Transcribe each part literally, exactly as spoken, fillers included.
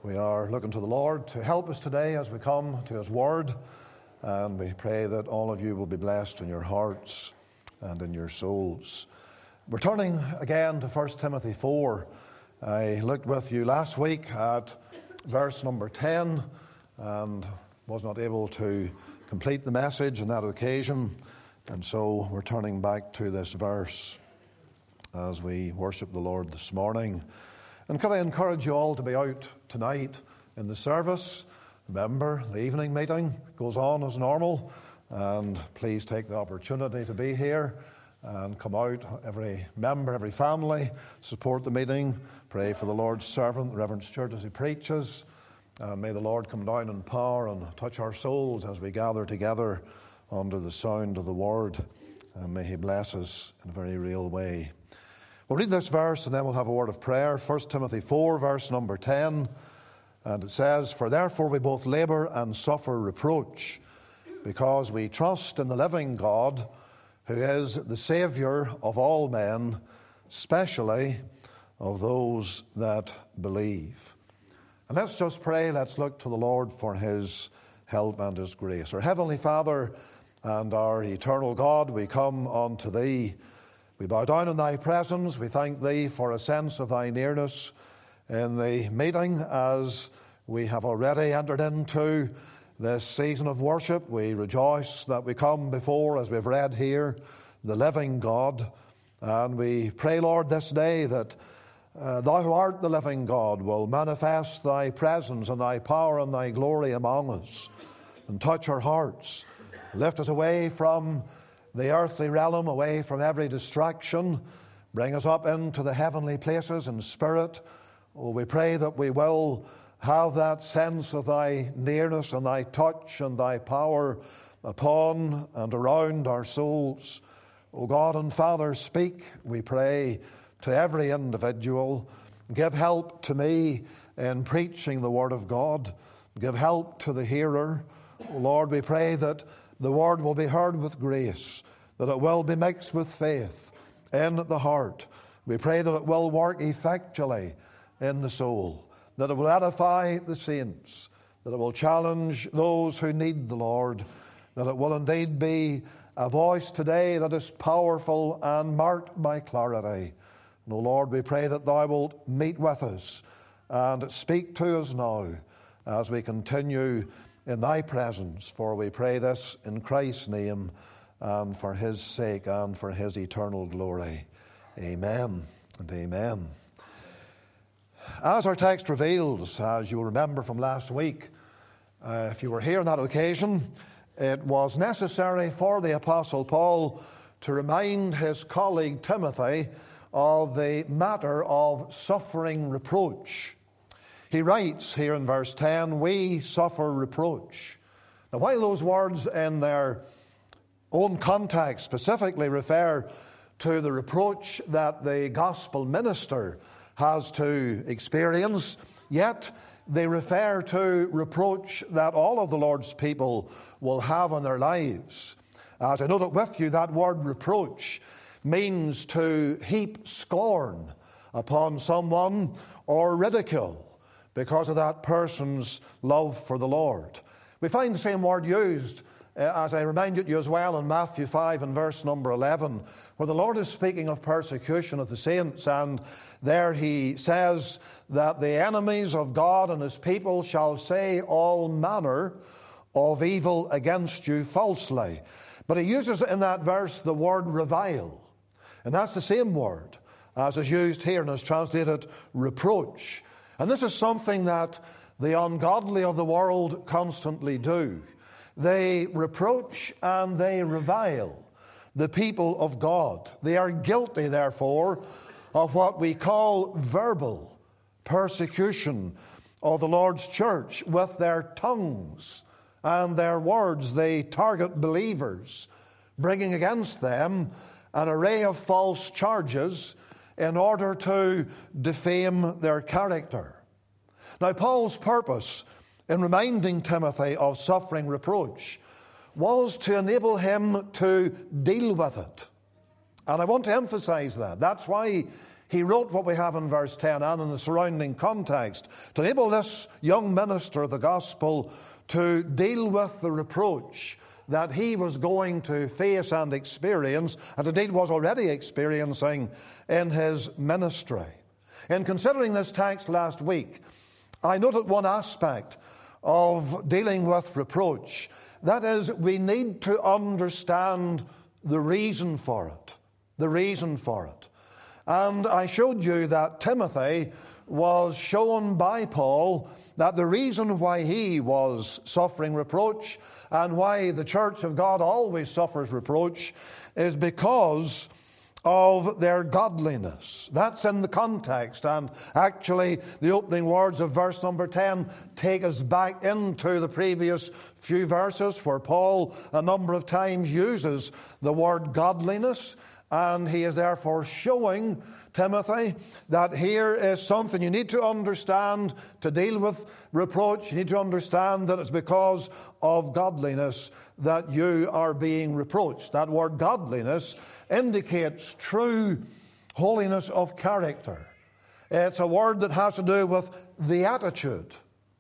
We are looking to the Lord to help us today as we come to His Word, and we pray that all of you will be blessed in your hearts and in your souls. We're turning again to First Timothy four. I looked with you last week at verse number ten and was not able to complete the message on that occasion, and so we're turning back to this verse as we worship the Lord this morning. And could I encourage you all to be out tonight in the service? Remember, the evening meeting goes on as normal, and please take the opportunity to be here and come out, every member, every family, support the meeting, pray for the Lord's servant, the Reverend Stewart, as he preaches, and may the Lord come down in power and touch our souls as we gather together under the sound of the Word, and may He bless us in a very real way. We'll read this verse and then we'll have a word of prayer. First Timothy four, verse number ten. And it says, "For therefore we both labour and suffer reproach, because we trust in the living God, who is the Saviour of all men, especially of those that believe." And let's just pray. Let's look to the Lord for His help and His grace. Our Heavenly Father and our eternal God, we come unto Thee. We bow down in Thy presence. We thank Thee for a sense of Thy nearness in the meeting as we have already entered into this season of worship. We rejoice that we come before, as we've read here, the living God. And we pray, Lord, this day that uh, Thou who art the living God will manifest Thy presence and Thy power and Thy glory among us and touch our hearts. Lift us away from the earthly realm, away from every distraction. Bring us up into the heavenly places in spirit. Oh, we pray that we will have that sense of Thy nearness and Thy touch and Thy power upon and around our souls. O God and Father, speak, we pray, to every individual. Give help to me in preaching the Word of God. Give help to the hearer. O Lord, we pray that the Word will be heard with grace, that it will be mixed with faith in the heart. We pray that it will work effectually in the soul, that it will edify the saints, that it will challenge those who need the Lord, that it will indeed be a voice today that is powerful and marked by clarity. And, O Lord, we pray that Thou wilt meet with us and speak to us now as we continue in Thy presence, for we pray this in Christ's name and for His sake and for His eternal glory. Amen and amen. As our text reveals, as you will remember from last week, uh, if you were here on that occasion, it was necessary for the Apostle Paul to remind his colleague Timothy of the matter of suffering reproach. He writes here in verse ten, "We suffer reproach." Now, while those words in their own context specifically refer to the reproach that the gospel minister has to experience, yet they refer to reproach that all of the Lord's people will have in their lives. As I know that with you, that word reproach means to heap scorn upon someone or ridicule because of that person's love for the Lord. We find the same word used, uh, as I reminded you as well, in Matthew five and verse number eleven, where the Lord is speaking of persecution of the saints, and there He says that the enemies of God and His people shall say all manner of evil against you falsely. But He uses in that verse the word revile, and that's the same word as is used here and is translated reproach. And this is something that the ungodly of the world constantly do. They reproach and they revile the people of God. They are guilty, therefore, of what we call verbal persecution of the Lord's church. With their tongues and their words, they target believers, bringing against them an array of false charges in order to defame their character. Now, Paul's purpose in reminding Timothy of suffering reproach was to enable him to deal with it. And I want to emphasize that. That's why he wrote what we have in verse ten and in the surrounding context to enable this young minister of the gospel to deal with the reproach that he was going to face and experience, and indeed was already experiencing in his ministry. In considering this text last week, I noted one aspect of dealing with reproach. That is, we need to understand the reason for it. The reason for it. And I showed you that Timothy was shown by Paul that the reason why he was suffering reproach and why the church of God always suffers reproach is because of their godliness. That's in the context, and actually the opening words of verse number ten take us back into the previous few verses where Paul a number of times uses the word godliness, and he is therefore showing Timothy that here is something you need to understand to deal with reproach. You need to understand that it's because of godliness that you are being reproached. That word godliness indicates true holiness of character. It's a word that has to do with the attitude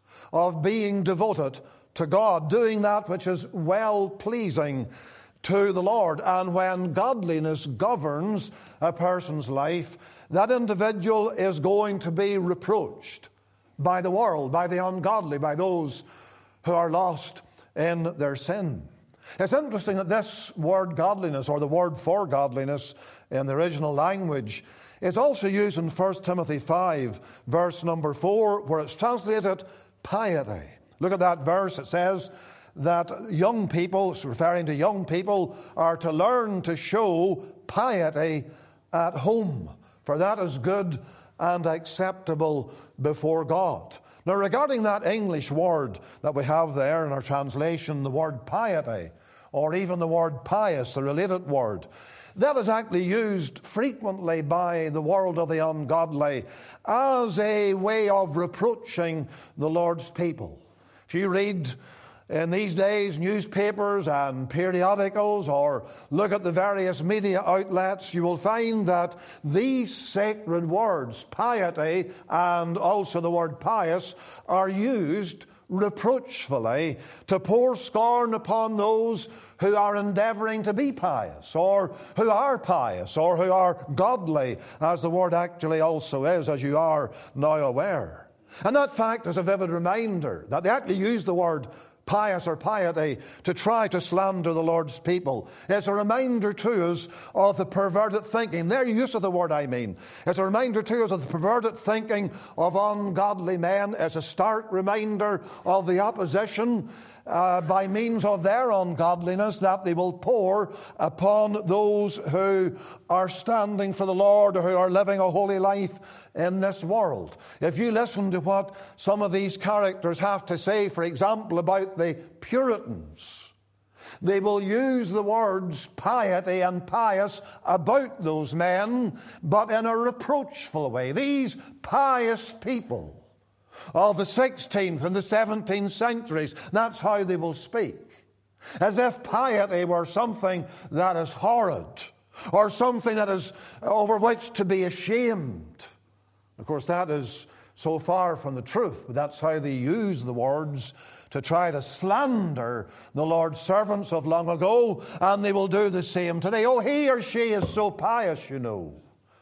of being devoted to God, doing that which is well-pleasing to the Lord. And when godliness governs a person's life, that individual is going to be reproached by the world, by the ungodly, by those who are lost in their sin. It's interesting that this word godliness, or the word for godliness in the original language, is also used in First Timothy five, verse number four, where it's translated piety. Look at that verse. It says that young people, it's referring to young people, are to learn to show piety at home, for that is good and acceptable before God. Now, regarding that English word that we have there in our translation, the word piety, or even the word pious, the related word, that is actually used frequently by the world of the ungodly as a way of reproaching the Lord's people. If you read in these days newspapers and periodicals, or look at the various media outlets, you will find that these sacred words, piety and also the word pious, are used reproachfully to pour scorn upon those who are endeavoring to be pious, or who are pious, or who are godly, as the word actually also is, as you are now aware. And that fact is a vivid reminder that they actually use the word pious or piety to try to slander the Lord's people. It's a reminder to us of the perverted thinking. Their use of the word, I mean. It's a reminder to us of the perverted thinking of ungodly men. It's a stark reminder of the opposition uh, by means of their ungodliness that they will pour upon those who are standing for the Lord, or who are living a holy life in this world. If you listen to what some of these characters have to say, for example, about the Puritans, they will use the words piety and pious about those men, but in a reproachful way. These pious people of the sixteenth and the seventeenth centuries, that's how they will speak. As if piety were something that is horrid, or something that is over which to be ashamed. Of course, that is so far from the truth, but that's how they use the words to try to slander the Lord's servants of long ago, and they will do the same today. Oh, he or she is so pious, you know.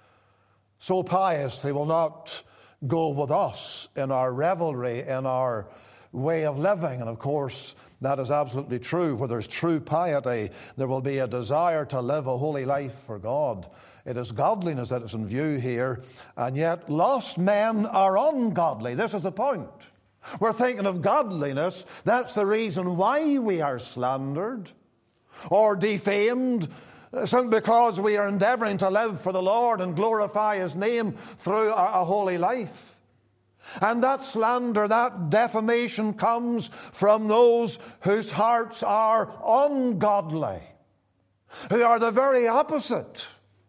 So pious, they will not go with us in our revelry, in our way of living. And of course, that is absolutely true. Where there's true piety, there will be a desire to live a holy life for God. It is godliness that is in view here, and yet lost men are ungodly. This is the point. We're thinking of godliness. That's the reason why we are slandered or defamed, simply because we are endeavoring to live for the Lord and glorify His name through a, a holy life. And that slander, that defamation comes from those whose hearts are ungodly, who are the very opposite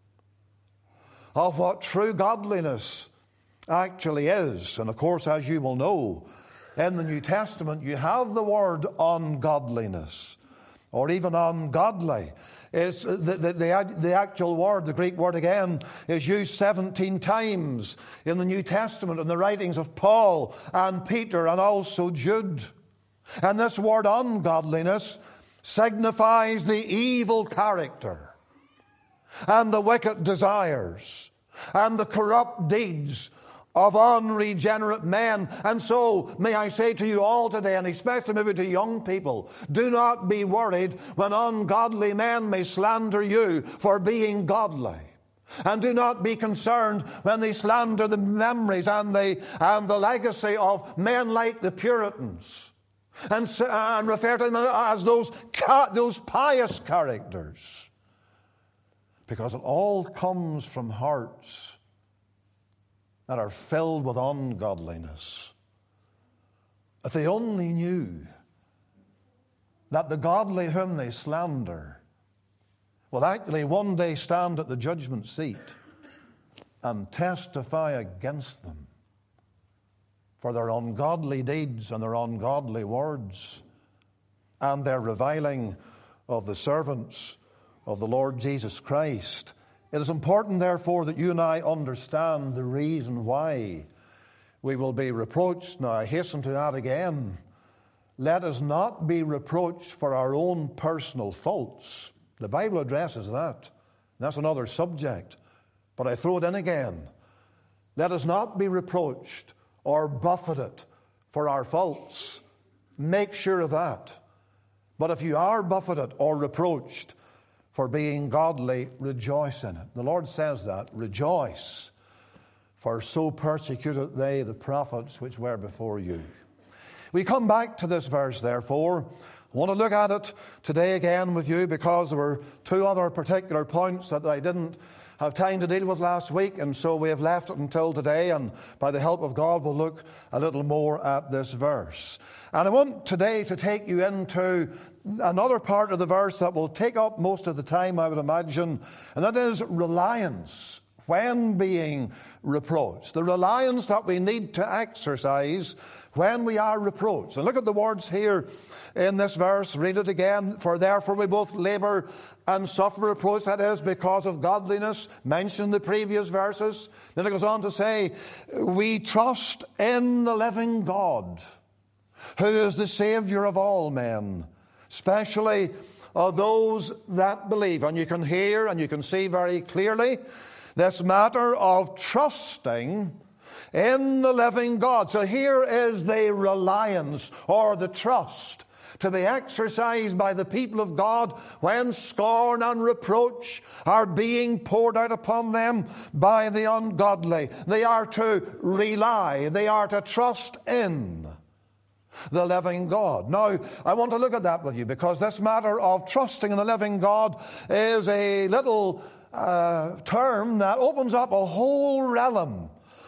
of what true godliness actually is. And of course, as you will know, in the New Testament you have the word ungodliness, or even ungodly. is the, the, the, the actual word, the Greek word again, is used seventeen times in the New Testament in the writings of Paul and Peter and also Jude. And this word ungodliness signifies the evil character and the wicked desires and the corrupt deeds of unregenerate men. And so, may I say to you all today, and especially maybe to young people, do not be worried when ungodly men may slander you for being godly. And do not be concerned when they slander the memories and the, and the legacy of men like the Puritans, and, and refer to them as those, those pious characters. Because it all comes from hearts that are filled with ungodliness. If they only knew that the godly whom they slander will actually one day stand at the judgment seat and testify against them for their ungodly deeds and their ungodly words and their reviling of the servants of the Lord Jesus Christ. It is important, therefore, that you and I understand the reason why we will be reproached. Now, I hasten to add again, let us not be reproached for our own personal faults. The Bible addresses that. That's another subject. But I throw it in again. Let us not be reproached or buffeted for our faults. Make sure of that. But if you are buffeted or reproached for being godly, rejoice in it. The Lord says that, rejoice, for so persecuted they the prophets which were before you. We come back to this verse, therefore. I want to look at it today again with you because there were two other particular points that I didn't have time to deal with last week, and so we have left it until today, and by the help of God we'll look a little more at this verse. And I want today to take you into another part of the verse that will take up most of the time, I would imagine, and that is reliance when being reproached. The reliance that we need to exercise when we are reproached. And look at the words here in this verse. Read it again. For therefore we both labor and suffer reproach, that is, because of godliness, mentioned in the previous verses. Then it goes on to say, we trust in the living God, who is the Savior of all men, especially of those that believe. And you can hear and you can see very clearly this matter of trusting in the living God. So here is the reliance or the trust to be exercised by the people of God when scorn and reproach are being poured out upon them by the ungodly. They are to rely, they are to trust in the living God. Now, I want to look at that with you because this matter of trusting in the living God is a little uh, term that opens up a whole realm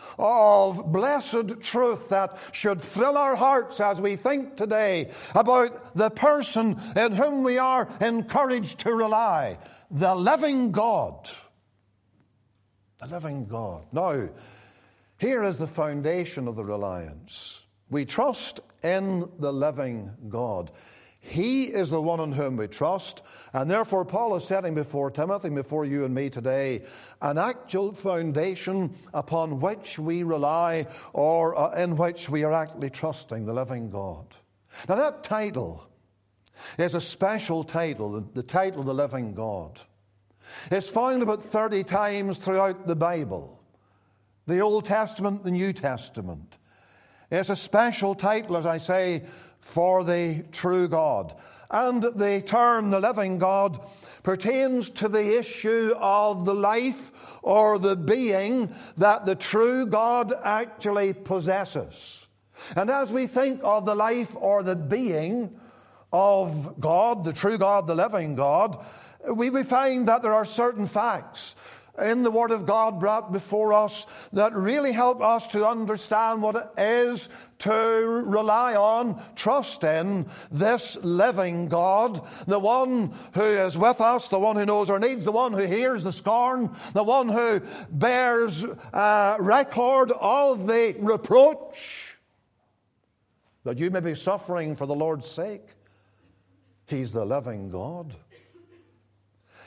of blessed truth that should thrill our hearts as we think today about the person in whom we are encouraged to rely, the living God. The living God. Now, here is the foundation of the reliance. We trust in the living God. He is the one in whom we trust, and therefore Paul is setting before Timothy, before you and me today, an actual foundation upon which we rely, or uh, in which we are actually trusting the living God. Now that title is a special title, the, the title of the living God. It's found about thirty times throughout the Bible, the Old Testament, the New Testament. It's a special title, as I say, for the true God. And the term, the living God, pertains to the issue of the life or the being that the true God actually possesses. And as we think of the life or the being of God, the true God, the living God, we, we find that there are certain facts in the Word of God brought before us that really help us to understand what it is to rely on, trust in this living God, the one who is with us, the one who knows our needs, the one who hears the scorn, the one who bears uh, record of the reproach that you may be suffering for the Lord's sake. He's the living God.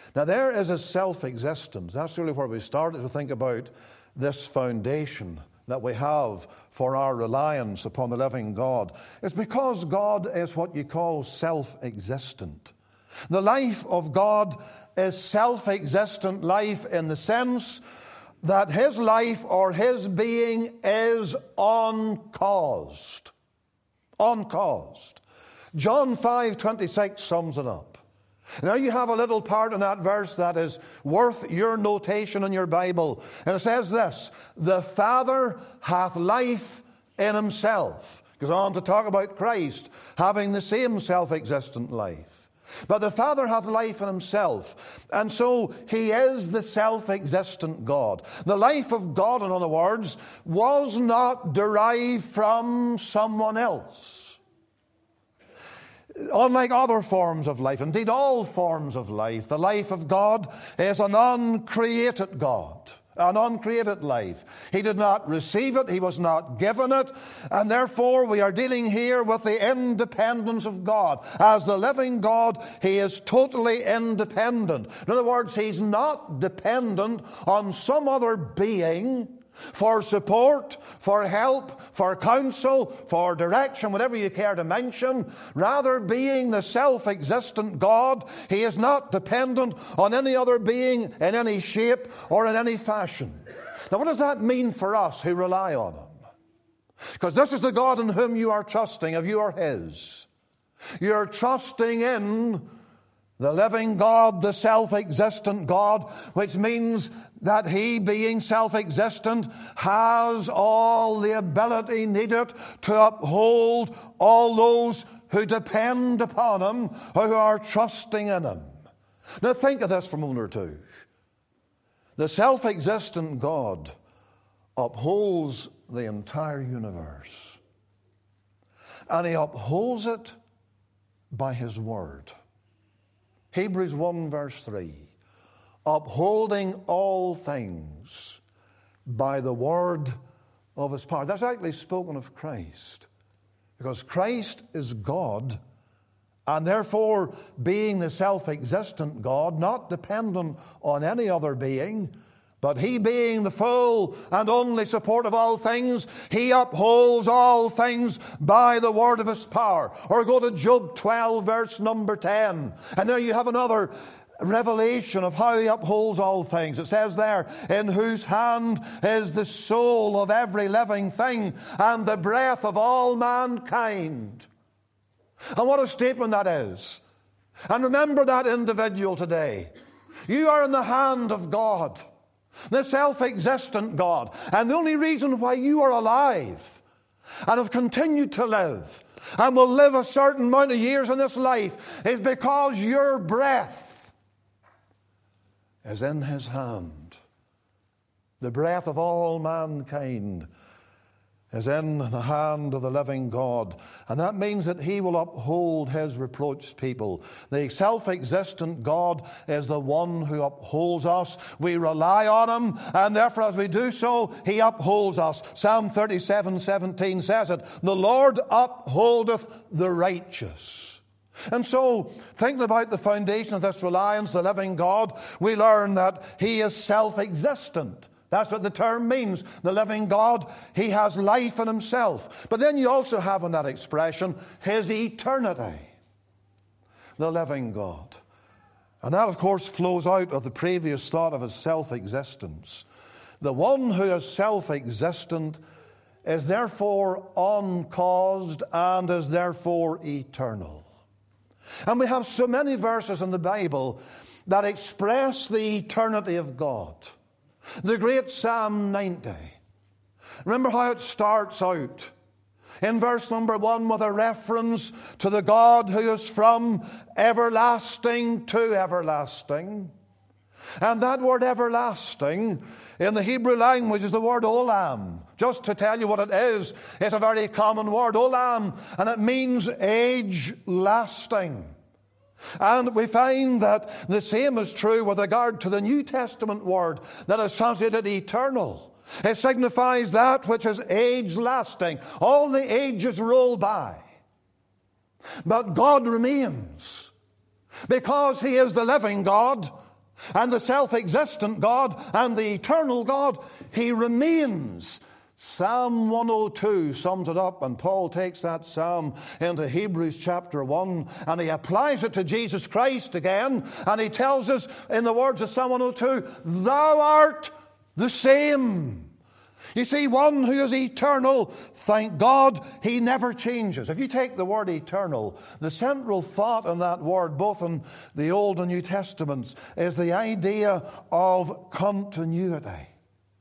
Now there is a self-existence. That's really where we started to think about this foundation that we have for our reliance upon the living God. It's because God is what you call self-existent. The life of God is self-existent life in the sense that his life or his being is uncaused. Uncaused. John five twenty-six sums it up. Now you have a little part in that verse that is worth your notation in your Bible. And it says this: the Father hath life in himself. It goes on to talk about Christ having the same self-existent life. But the Father hath life in himself. And so he is the self-existent God. The life of God, in other words, was not derived from someone else. Unlike other forms of life, indeed all forms of life, the life of God is an uncreated God, an uncreated life. He did not receive it, he was not given it, and therefore we are dealing here with the independence of God. As the living God, he is totally independent. In other words, he's not dependent on some other being for support, for help, for counsel, for direction, whatever you care to mention. Rather, being the self-existent God, he is not dependent on any other being in any shape or in any fashion. Now, what does that mean for us who rely on him? Because this is the God in whom you are trusting, if you are his. You're trusting in the living God, the self-existent God, which means that he, being self-existent, has all the ability needed to uphold all those who depend upon him, who are trusting in him. Now think of this for a moment or two. The self-existent God upholds the entire universe. And he upholds it by his word. Hebrews one verse three. Upholding all things by the word of his power. That's actually spoken of Christ. Because Christ is God, and therefore being the self-existent God, not dependent on any other being, but he being the full and only support of all things, he upholds all things by the word of his power. Or go to Job twelve verse number ten, and there you have another revelation of how he upholds all things. It says there, in whose hand is the soul of every living thing and the breath of all mankind. And what a statement that is. And remember that individual today. You are in the hand of God, the self-existent God. And the only reason why you are alive and have continued to live and will live a certain amount of years in this life is because your breath is in his hand. The breath of all mankind is in the hand of the living God. And that means that he will uphold his reproached people. The self-existent God is the one who upholds us. We rely on him, and therefore as we do so, he upholds us. Psalm thirty-seven seventeen says it, the Lord upholdeth the righteous. And so, thinking about the foundation of this reliance, the living God, we learn that he is self-existent. That's what the term means. The living God, he has life in himself. But then you also have in that expression his eternity. The living God. And that, of course, flows out of the previous thought of his self-existence. The one who is self-existent is therefore uncaused and is therefore eternal. And we have so many verses in the Bible that express the eternity of God. The great Psalm ninety. Remember how it starts out in verse number one with a reference to the God who is from everlasting to everlasting. And that word everlasting in the Hebrew language is the word olam. Just to tell you what it is, it's a very common word, olam, and it means age lasting. And we find that the same is true with regard to the New Testament word that is translated eternal. It signifies that which is age lasting. All the ages roll by, but God remains. Because he is the living God, And the self-existent God and the eternal God, He remains. Psalm one oh two sums it up, and Paul takes that psalm into Hebrews chapter one, and he applies it to Jesus Christ again, and he tells us in the words of Psalm one oh two, Thou art the same. You see, one who is eternal, thank God, He never changes. If you take the word eternal, the central thought in that word, both in the Old and New Testaments, is the idea of continuity.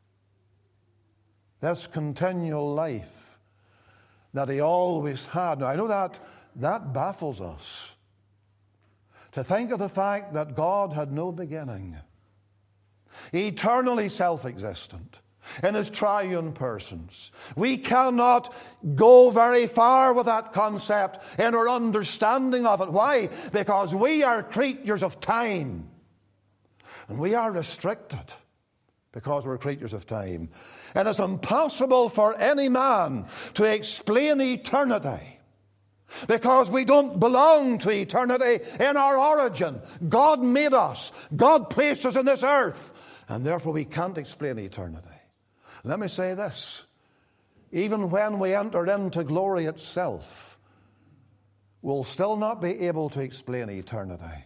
This continual life that He always had. Now, I know that that baffles us. To think of the fact that God had no beginning, eternally self-existent, in His triune persons. We cannot go very far with that concept in our understanding of it. Why? Because we are creatures of time. And we are restricted because we're creatures of time. And it's impossible for any man to explain eternity, because we don't belong to eternity in our origin. God made us. God placed us in this earth. And therefore we can't explain eternity. Let me say this. Even when we enter into glory itself, we'll still not be able to explain eternity.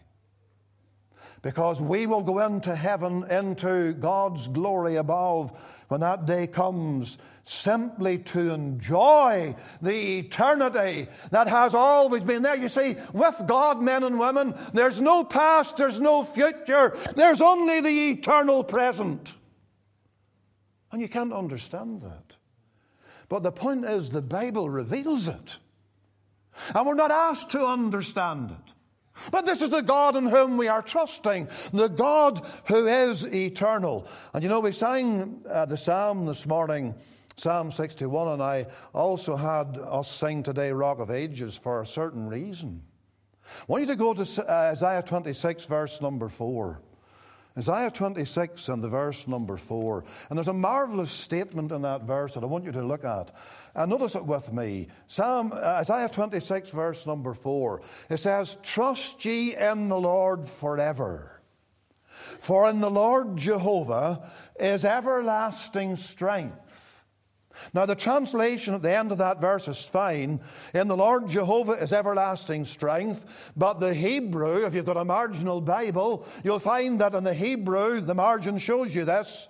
Because we will go into heaven, into God's glory above, when that day comes, simply to enjoy the eternity that has always been there. You see, with God, men and women, there's no past, there's no future, there's only the eternal present. And you can't understand that. But the point is, the Bible reveals it. And we're not asked to understand it. But this is the God in whom we are trusting, the God who is eternal. And you know, we sang uh, the psalm this morning, Psalm sixty-one, and I also had us sing today Rock of Ages for a certain reason. I want you to go to uh, Isaiah twenty-six, verse number four. Isaiah twenty-six and the verse number four. And there's a marvelous statement in that verse that I want you to look at. And notice it with me. Psalm, uh, Isaiah twenty-six, verse number four. It says, Trust ye in the Lord forever. For in the Lord Jehovah is everlasting strength. Now, the translation at the end of that verse is fine. In the Lord Jehovah is everlasting strength. But the Hebrew, if you've got a marginal Bible, you'll find that in the Hebrew, the margin shows you this.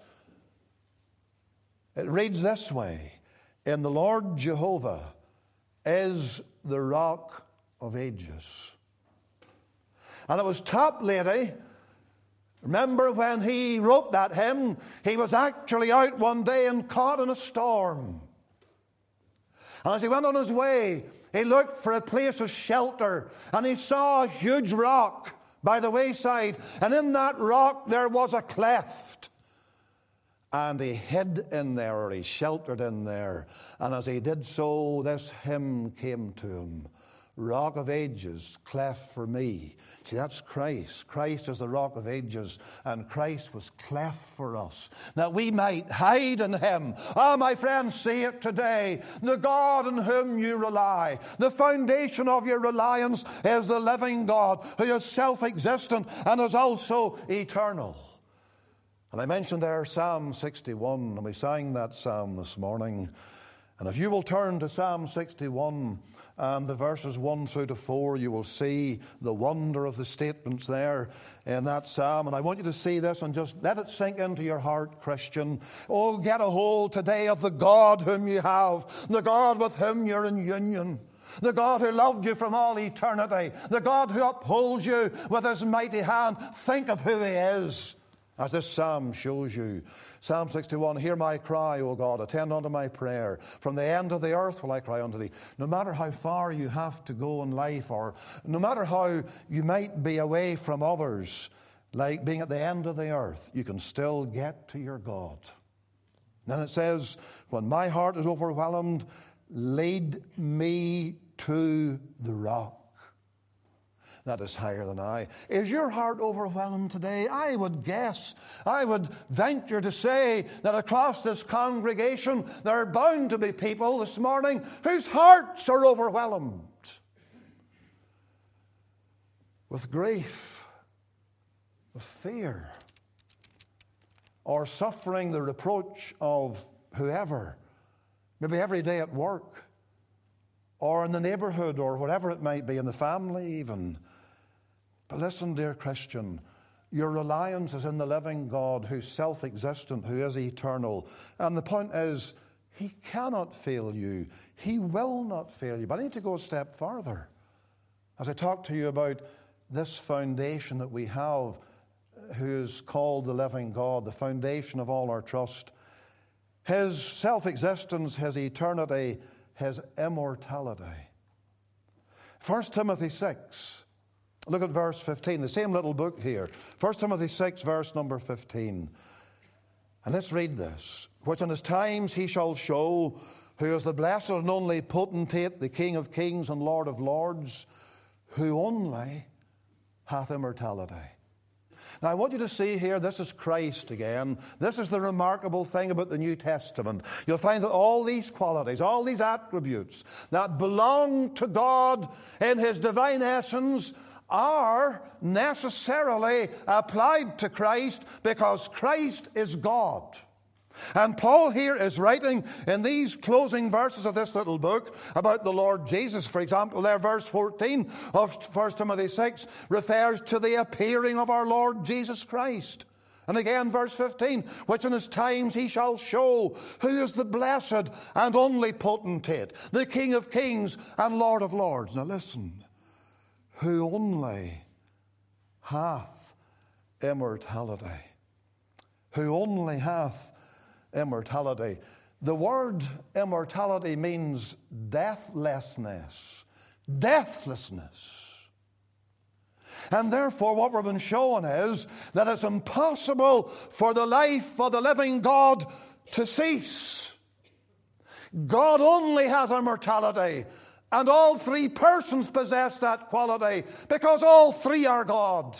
It reads this way. In the Lord Jehovah is the rock of ages. And it was Toplady. Remember when he wrote that hymn, he was actually out one day and caught in a storm. And as he went on his way, he looked for a place of shelter, and he saw a huge rock by the wayside, and in that rock there was a cleft. And he hid in there, or he sheltered in there. And as he did so, this hymn came to him. Rock of ages, cleft for me. See, that's Christ. Christ is the rock of ages, and Christ was cleft for us, that we might hide in Him. Ah, my friends, see it today. The God in whom you rely, the foundation of your reliance is the living God, who is self-existent and is also eternal. And I mentioned there Psalm sixty-one, and we sang that psalm this morning. And if you will turn to Psalm sixty-one, and the verses one through to four, you will see the wonder of the statements there in that psalm. And I want you to see this and just let it sink into your heart, Christian. Oh, get a hold today of the God whom you have, the God with whom you're in union, the God who loved you from all eternity, the God who upholds you with His mighty hand. Think of who He is, as this psalm shows you. Psalm sixty-one, hear my cry, O God, attend unto my prayer. From the end of the earth will I cry unto thee. No matter how far you have to go in life, or no matter how you might be away from others, like being at the end of the earth, you can still get to your God. Then it says, when my heart is overwhelmed, lead me to the rock that is higher than I. Is your heart overwhelmed today? I would guess, I would venture to say that across this congregation there are bound to be people this morning whose hearts are overwhelmed with grief of fear or suffering the reproach of whoever, maybe every day at work or in the neighborhood or whatever it might be, in the family even. But listen, dear Christian, your reliance is in the living God who's self-existent, who is eternal. And the point is, He cannot fail you. He will not fail you. But I need to go a step further. As I talk to you about this foundation that we have, who is called the living God, the foundation of all our trust, His self-existence, His eternity, His immortality. First Timothy six, look at verse fifteen, the same little book here. First Timothy six, verse number fifteen. And let's read this. Which in His times He shall show, who is the blessed and only potentate, the King of kings and Lord of lords, who only hath immortality. Now, I want you to see here, this is Christ again. This is the remarkable thing about the New Testament. You'll find that all these qualities, all these attributes that belong to God in His divine essence are necessarily applied to Christ because Christ is God. And Paul here is writing in these closing verses of this little book about the Lord Jesus. For example, there verse fourteen of First Timothy six refers to the appearing of our Lord Jesus Christ. And again verse fifteen, which in His times He shall show, who is the blessed and only potentate, the King of kings and Lord of lords. Now listen, who only hath immortality. Who only hath immortality. The word immortality means deathlessness, deathlessness. And therefore what we've been shown is that it's impossible for the life of the living God to cease. God only has immortality, and all three persons possess that quality because all three are God.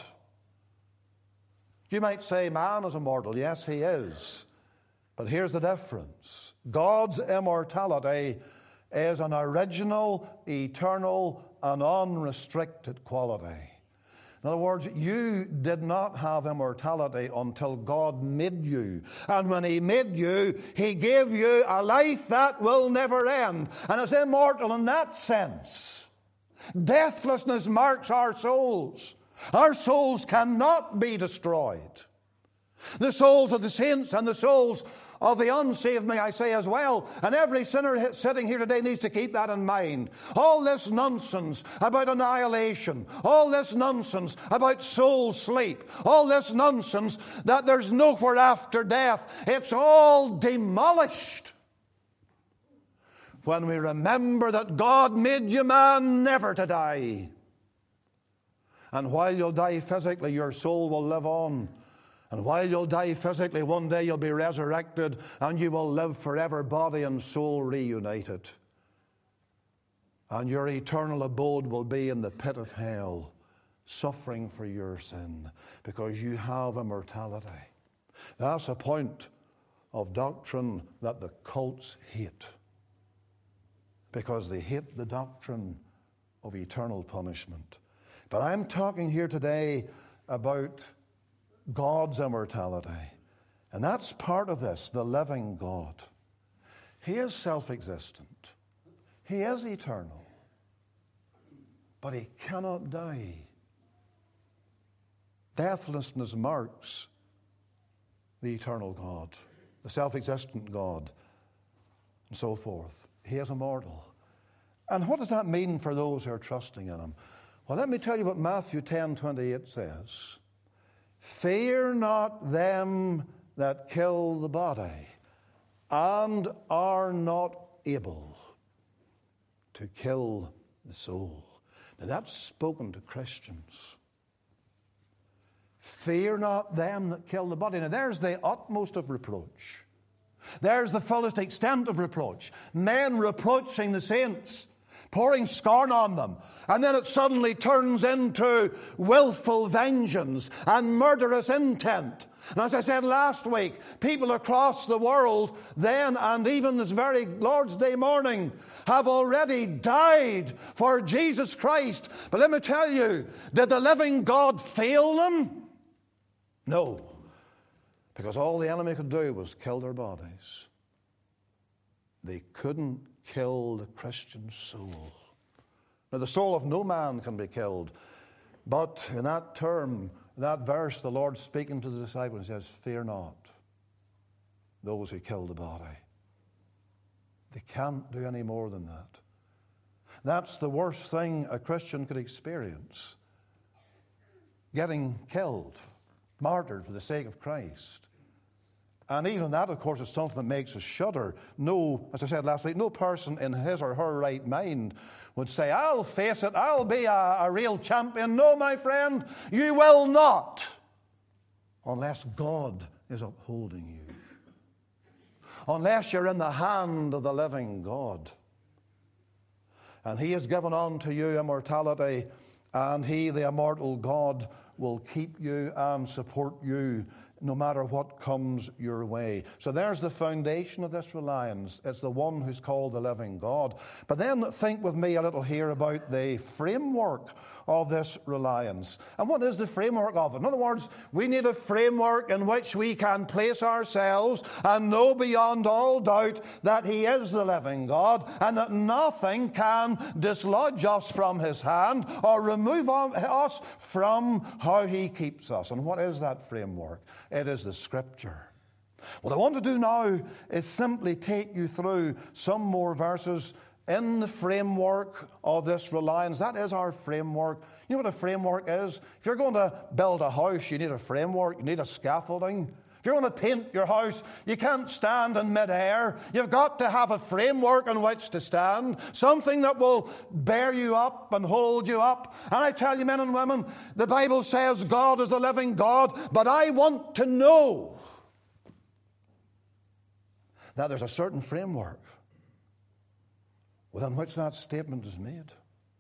You might say man is immortal. Yes, he is. But here's the difference. God's immortality is an original, eternal, and unrestricted quality. In other words, you did not have immortality until God made you. And when He made you, He gave you a life that will never end. And is immortal in that sense. Deathlessness marks our souls. Our souls cannot be destroyed. The souls of the saints and the souls of the unsaved, may I say as well. And every sinner sitting here today needs to keep that in mind. All this nonsense about annihilation, all this nonsense about soul sleep, all this nonsense that there's nowhere after death, it's all demolished when we remember that God made you man never to die. And while you'll die physically, your soul will live on. And while you'll die physically, one day you'll be resurrected and you will live forever, body and soul reunited. And your eternal abode will be in the pit of hell, suffering for your sin, because you have immortality. That's a point of doctrine that the cults hate, because they hate the doctrine of eternal punishment. But I'm talking here today about God's immortality. And that's part of this, the living God. He is self-existent. He is eternal. But He cannot die. Deathlessness marks the eternal God, the self-existent God, and so forth. He is immortal. And what does that mean for those who are trusting in Him? Well, let me tell you what Matthew ten twenty-eight says. Fear not them that kill the body, and are not able to kill the soul. Now that's spoken to Christians. Fear not them that kill the body. Now there's the utmost of reproach. There's the fullest extent of reproach. Men reproaching the saints, pouring scorn on them. And then it suddenly turns into willful vengeance and murderous intent. And as I said last week, people across the world then and even this very Lord's Day morning have already died for Jesus Christ. But let me tell you, did the living God fail them? No, because all the enemy could do was kill their bodies. They couldn't kill the Christian soul. Now, the soul of no man can be killed, but in that term, that verse, the Lord speaking to the disciples says, fear not those who kill the body. They can't do any more than that. That's the worst thing a Christian could experience. Getting killed, martyred for the sake of Christ. And even that, of course, is something that makes us shudder. No, as I said last week, no person in his or her right mind would say, I'll face it, I'll be a, a real champion. No, my friend, you will not, unless God is upholding you. Unless you're in the hand of the living God. And He has given unto you immortality, and He, the immortal God, will keep you and support you no matter what comes your way. So there's the foundation of this reliance. It's the one who's called the living God. But then think with me a little here about the framework of this reliance. And what is the framework of it? In other words, we need a framework in which we can place ourselves and know beyond all doubt that He is the living God and that nothing can dislodge us from His hand or remove us from how He keeps us. And what is that framework? It is the Scripture. What I want to do now is simply take you through some more verses in the framework of this reliance. That is our framework. You know what a framework is? If you're going to build a house, you need a framework, you need a scaffolding. If you're going to paint your house, you can't stand in midair. You've got to have a framework on which to stand, something that will bear you up and hold you up. And I tell you, men and women, the Bible says God is the living God, but I want to know that there's a certain framework within which that statement is made,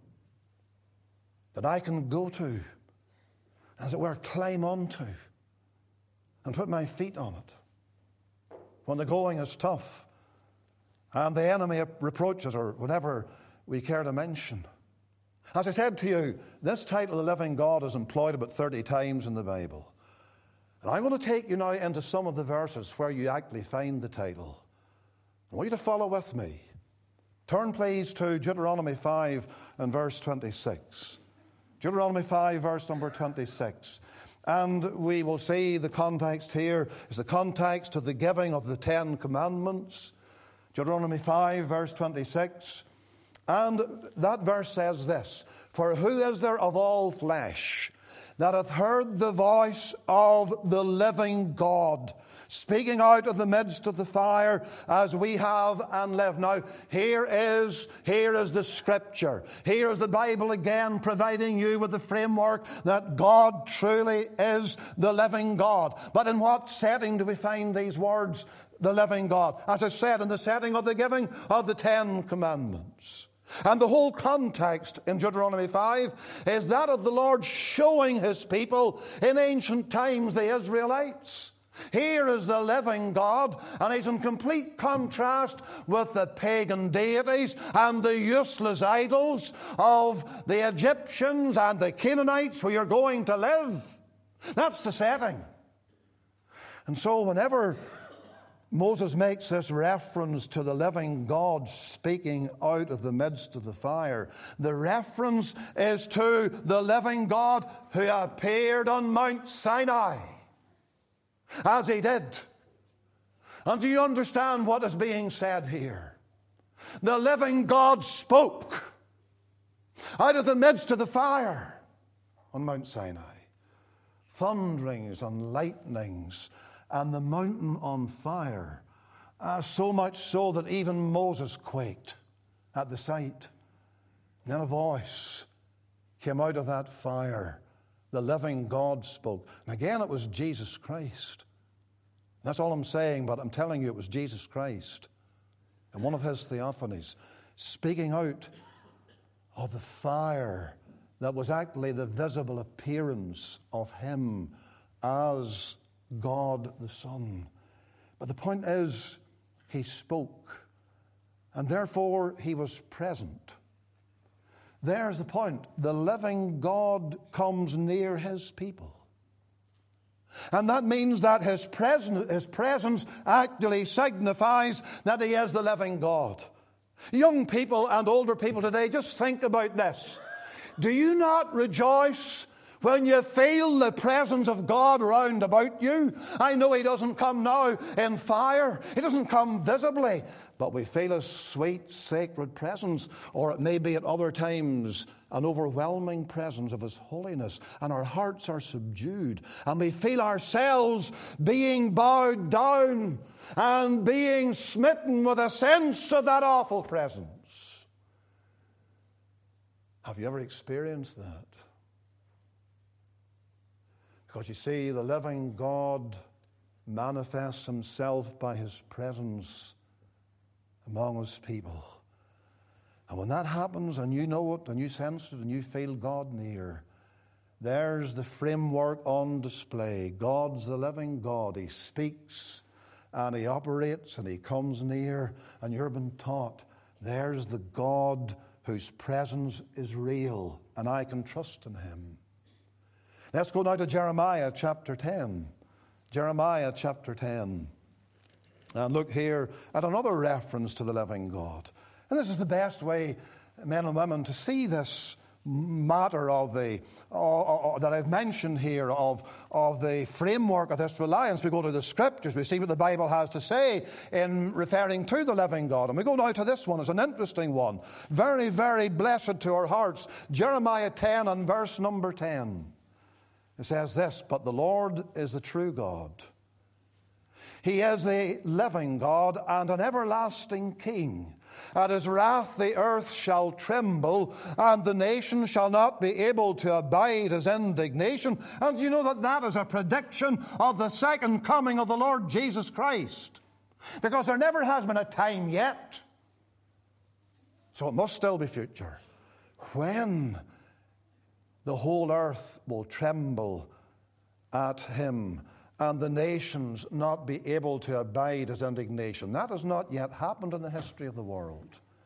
that I can go to, as it were, climb onto, and put my feet on it when the going is tough and the enemy reproaches or whatever we care to mention. As I said to you, this title, The Living God, is employed about thirty times in the Bible. And I'm going to take you now into some of the verses where you actually find the title. I want you to follow with me. Turn, please, to Deuteronomy five and verse twenty-six. Deuteronomy five, verse number twenty-six. And we will see the context here is the context of the giving of the Ten Commandments. Deuteronomy five, verse twenty-six. And that verse says this, for who is there of all flesh that hath heard the voice of the living God, speaking out of the midst of the fire as we have and live. Now, here is, here is the Scripture. Here is the Bible again providing you with the framework that God truly is the living God. But in what setting do we find these words, the living God? As I said, in the setting of the giving of the Ten Commandments. And the whole context in Deuteronomy five is that of the Lord showing His people in ancient times, the Israelites. Here is the living God, and He's in complete contrast with the pagan deities and the useless idols of the Egyptians and the Canaanites where you're going to live. That's the setting. And so whenever Moses makes this reference to the living God speaking out of the midst of the fire, the reference is to the living God who appeared on Mount Sinai, as He did. And do you understand what is being said here? The living God spoke out of the midst of the fire on Mount Sinai. Thunderings and lightnings and the mountain on fire, uh, so much so that even Moses quaked at the sight. And then a voice came out of that fire. The living God spoke. And again, it was Jesus Christ. That's all I'm saying, but I'm telling you it was Jesus Christ in one of His theophanies, speaking out of the fire that was actually the visible appearance of Him as God the Son. But the point is, He spoke, and therefore He was present. There's the point. The living God comes near His people. And that means that his presence, his presence actually signifies that he is the living God. Young people and older people today, just think about this. Do you not rejoice when you feel the presence of God round about you? I know he doesn't come now in fire. He doesn't come visibly. But we feel his sweet, sacred presence. Or it may be at other times an overwhelming presence of his holiness. And our hearts are subdued. And we feel ourselves being bowed down and being smitten with a sense of that awful presence. Have you ever experienced that? Because you see, the living God manifests himself by his presence among his people. And when that happens, and you know it, and you sense it, and you feel God near, there's the framework on display. God's the living God. He speaks, and he operates, and he comes near, and you're being taught, there's the God whose presence is real, and I can trust in him. Let's go now to Jeremiah chapter ten. Jeremiah chapter ten. And look here at another reference to the living God. And this is the best way, men and women, to see this matter of the uh, uh, that I've mentioned here of, of the framework of this reliance. We go to the Scriptures. We see what the Bible has to say in referring to the living God. And we go now to this one. It's an interesting one. Very, very blessed to our hearts. Jeremiah ten and verse number ten. It says this, but the Lord is the true God. He is the living God and an everlasting King. At his wrath the earth shall tremble, and the nation shall not be able to abide his indignation. And you know that that is a prediction of the second coming of the Lord Jesus Christ. Because there never has been a time yet, so it must still be future, when the whole earth will tremble at him, and the nations not be able to abide his indignation. That has not yet happened in the history of the world.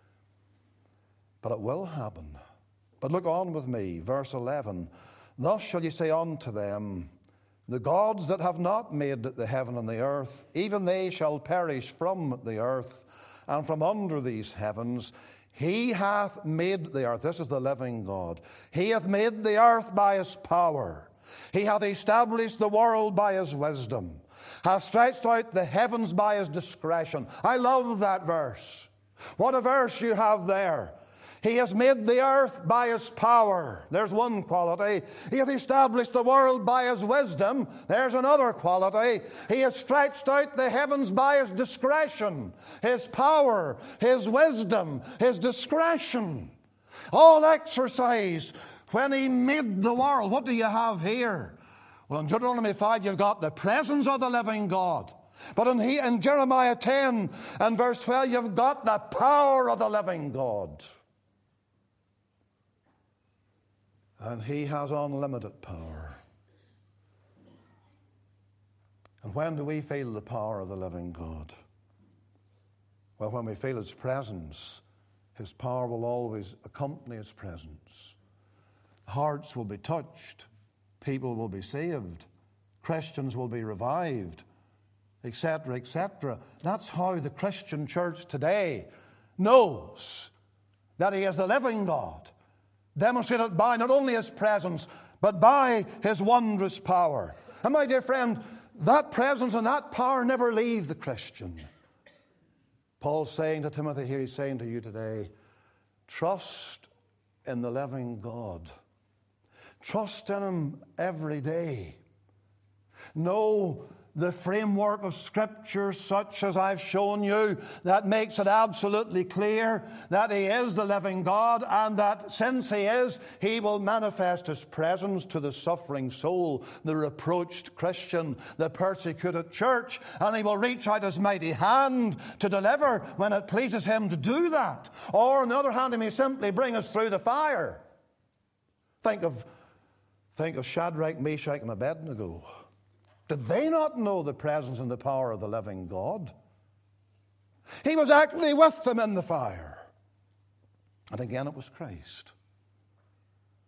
But it will happen. But look on with me, verse eleven. Thus shall ye say unto them, the gods that have not made the heaven and the earth, even they shall perish from the earth, and from under these heavens. He hath made the earth. This is the living God. He hath made the earth by his power. He hath established the world by his wisdom, hath stretched out the heavens by his discretion. I love that verse. What a verse you have there. He has made the earth by his power. There's one quality. He hath established the world by his wisdom. There's another quality. He has stretched out the heavens by his discretion, his power, his wisdom, his discretion. All exercised when he made the world. What do you have here? Well, in Deuteronomy five, you've got the presence of the living God. But in, he, in Jeremiah ten and verse twelve, you've got the power of the living God. And he has unlimited power. And when do we feel the power of the living God? Well, when we feel his presence, his power will always accompany his presence. Hearts will be touched. People will be saved. Christians will be revived, et cetera, et cetera. That's how the Christian church today knows that he is the living God, demonstrated by not only his presence, but by his wondrous power. And my dear friend, that presence and that power never leave the Christian. Paul's saying to Timothy here, he's saying to you today, trust in the living God. Trust in him every day. Know the framework of Scripture such as I've shown you that makes it absolutely clear that he is the living God, and that since he is, he will manifest his presence to the suffering soul, the reproached Christian, the persecuted church, and he will reach out his mighty hand to deliver when it pleases him to do that. Or on the other hand, he may simply bring us through the fire. Think of, think of Shadrach, Meshach, and Abednego. Did they not know the presence and the power of the living God? He was actually with them in the fire. And again, it was Christ.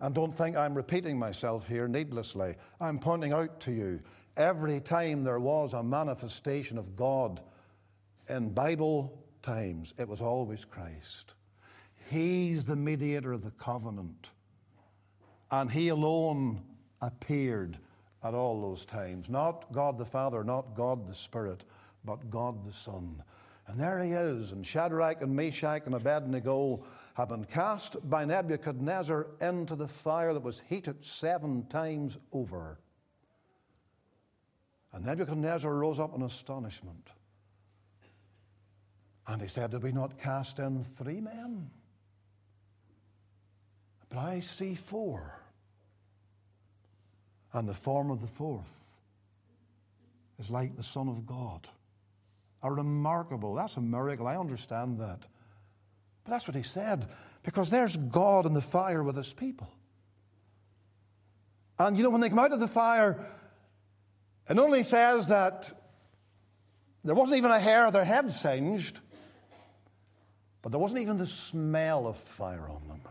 And don't think I'm repeating myself here needlessly. I'm pointing out to you, every time there was a manifestation of God in Bible times, it was always Christ. He's the mediator of the covenant. And He alone appeared at all those times. Not God the Father, not God the Spirit, but God the Son. And there He is. And Shadrach and Meshach and Abednego have been cast by Nebuchadnezzar into the fire that was heated seven times over. And Nebuchadnezzar rose up in astonishment. And he said, did we not cast in three men? But I see four. And the form of the fourth is like the Son of God. A remarkable, that's a miracle, I understand that. But that's what he said, because there's God in the fire with His people. And you know, when they come out of the fire, it only says that there wasn't even a hair of their head singed, but there wasn't even the smell of fire on them.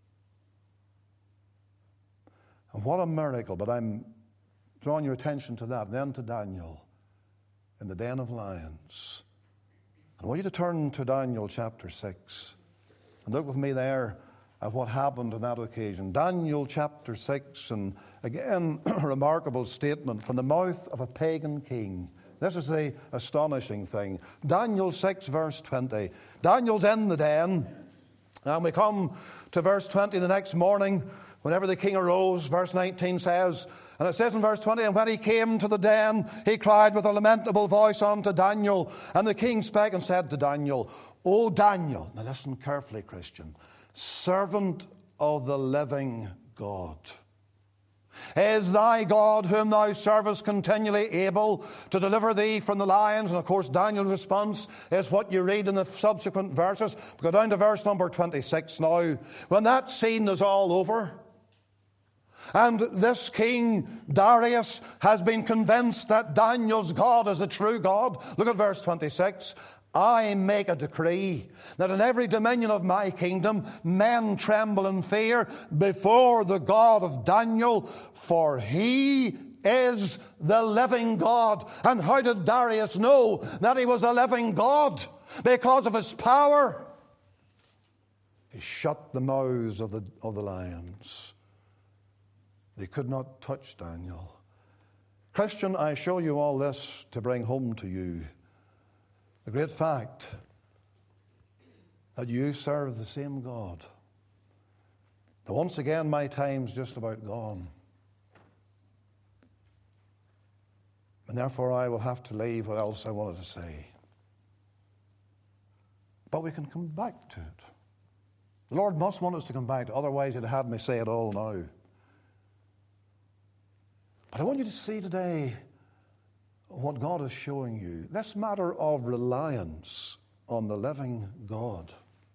And what a miracle. But I'm drawing your attention to that, then to Daniel in the den of lions. I want you to turn to Daniel chapter six and look with me there at what happened on that occasion. Daniel chapter six, and again, a remarkable statement from the mouth of a pagan king. This is the astonishing thing. Daniel six, verse twenty. Daniel's in the den, and we come to verse twenty the next morning. Whenever the king arose, verse nineteen says, and it says in verse twenty, and when he came to the den, he cried with a lamentable voice unto Daniel. And the king spake and said to Daniel, O Daniel, now listen carefully, Christian, servant of the living God, is thy God, whom thou servest continually, able to deliver thee from the lions? And of course, Daniel's response is what you read in the subsequent verses. Go down to verse number twenty-six now. When that scene is all over, and this king, Darius, has been convinced that Daniel's God is a true God. Look at verse twenty-six. I make a decree that in every dominion of my kingdom men tremble in fear before the God of Daniel, for He is the living God. And how did Darius know that He was a living God? Because of His power. He shut the mouths of the, of the lions. They could not touch Daniel. Christian, I show you all this to bring home to you the great fact that you serve the same God. Now, once again, my time's just about gone. And therefore, I will have to leave what else I wanted to say. But we can come back to it. The Lord must want us to come back to it, otherwise He'd had me say it all now. But I want you to see today what God is showing you. This matter of reliance on the living God.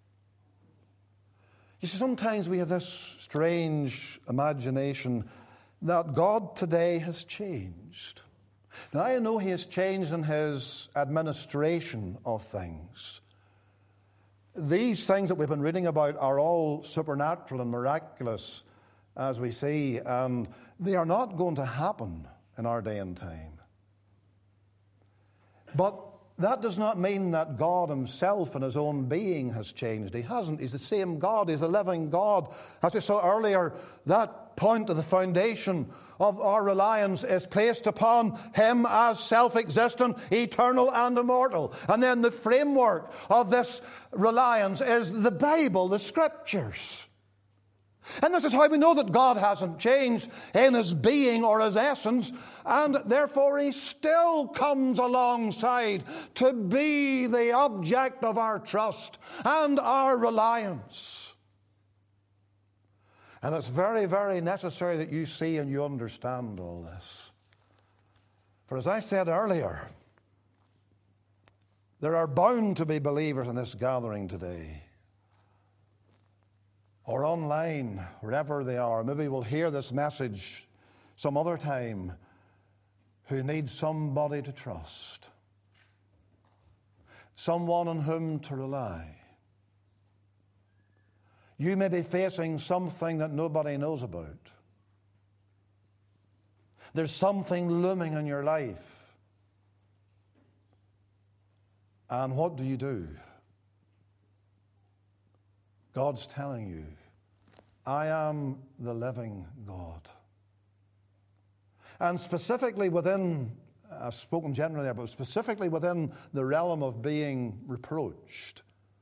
You see, sometimes we have this strange imagination that God today has changed. Now, I know He has changed in His administration of things. These things that we've been reading about are all supernatural and miraculous, as we see, and they are not going to happen in our day and time. But that does not mean that God Himself and His own being has changed. He hasn't. He's the same God. He's the living God. As we saw earlier, that point of the foundation of our reliance is placed upon Him as self-existent, eternal and immortal. And then the framework of this reliance is the Bible, the Scriptures. And this is how we know that God hasn't changed in His being or His essence, and therefore He still comes alongside to be the object of our trust and our reliance. And it's very, very necessary that you see and you understand all this. For as I said earlier, there are bound to be believers in this gathering today, or online, wherever they are. Maybe we'll hear this message some other time, who need somebody to trust, someone on whom to rely. You may be facing something that nobody knows about. There's something looming in your life. And what do you do? God's telling you, I am the living God. And specifically within, I've spoken generally there, but specifically within the realm of being reproached,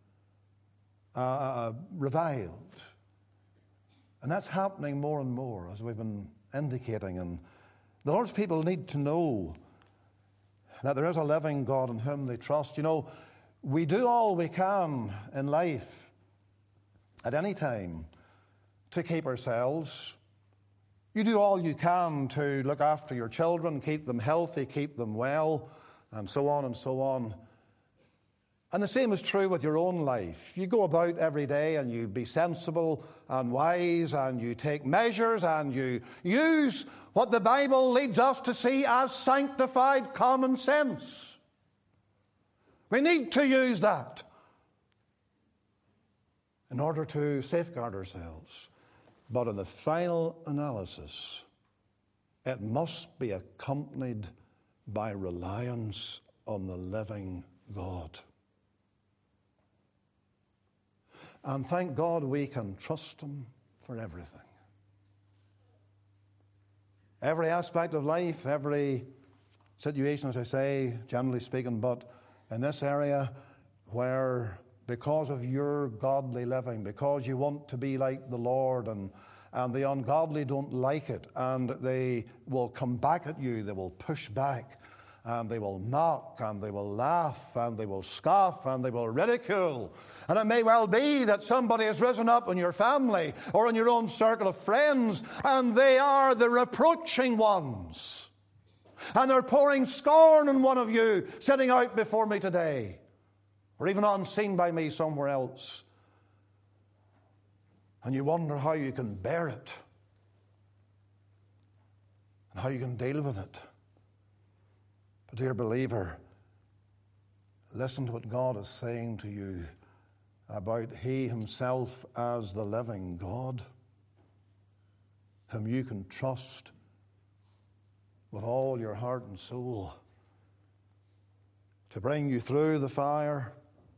uh, reviled. And that's happening more and more, as we've been indicating. And the Lord's people need to know that there is a living God in whom they trust. You know, we do all we can in life at any time to keep ourselves. You do all you can to look after your children, keep them healthy, keep them well, and so on and so on. And the same is true with your own life. You go about every day and you be sensible and wise and you take measures and you use what the Bible leads us to see as sanctified common sense. We need to use that in order to safeguard ourselves. But in the final analysis, it must be accompanied by reliance on the living God. And thank God we can trust Him for everything. Every aspect of life, every situation, as I say, generally speaking, but in this area where because of your godly living, because you want to be like the Lord, and, and the ungodly don't like it, and they will come back at you, they will push back, and they will mock, and they will laugh, and they will scoff, and they will ridicule. And it may well be that somebody has risen up in your family or in your own circle of friends, and they are the reproaching ones. And they're pouring scorn on one of you sitting out before me today, or even unseen by me somewhere else. And you wonder how you can bear it and how you can deal with it. But dear believer, listen to what God is saying to you about He Himself as the living God, whom you can trust with all your heart and soul to bring you through the fire,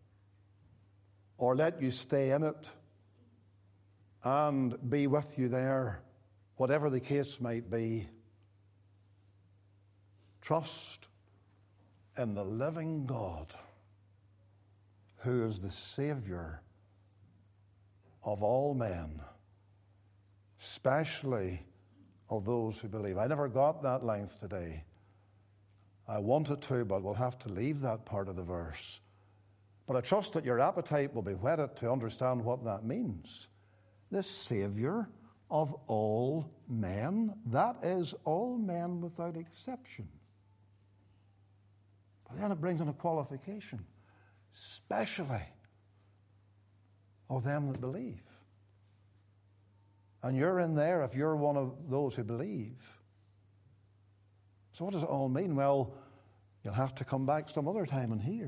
or let you stay in it and be with you there, whatever the case might be. Trust in the living God, who is the Savior of all men, especially of those who believe. I never got that length today. I wanted to, but we'll have to leave that part of the verse. But I trust that your appetite will be whetted to understand what that means. The Savior of all men, that is, all men without exception. But then it brings in a qualification, especially of them that believe. And you're in there if you're one of those who believe. So what does it all mean? Well, you'll have to come back some other time and hear.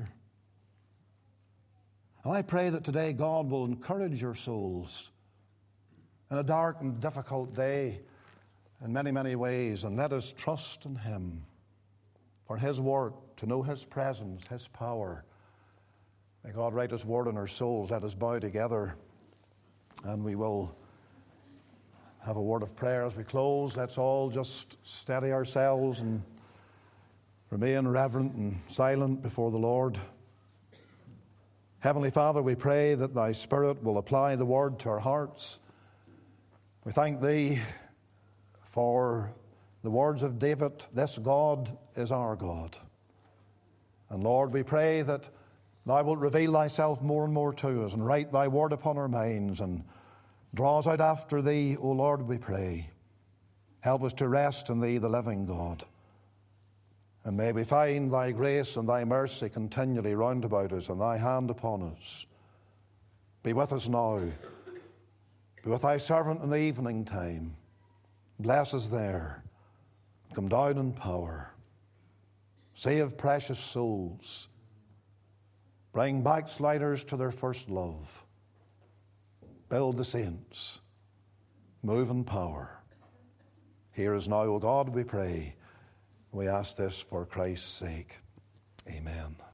And I pray that today God will encourage your souls in a dark and difficult day in many, many ways, and let us trust in Him for His work, to know His presence, His power. May God write His word in our souls. Let us bow together, and we will have a word of prayer as we close. Let's all just steady ourselves and remain reverent and silent before the Lord. Heavenly Father, we pray that Thy Spirit will apply the word to our hearts. We thank Thee for the words of David, this God is our God. And Lord, we pray that Thou wilt reveal Thyself more and more to us and write Thy word upon our minds and draw us out after Thee, O Lord, we pray. Help us to rest in Thee, the living God. And may we find Thy grace and Thy mercy continually round about us and Thy hand upon us. Be with us now. Be with Thy servant in the evening time. Bless us there. Come down in power. Save precious souls. Bring backsliders to their first love. Build the saints. Move in power. Hear us now, O God, we pray. We ask this for Christ's sake. Amen.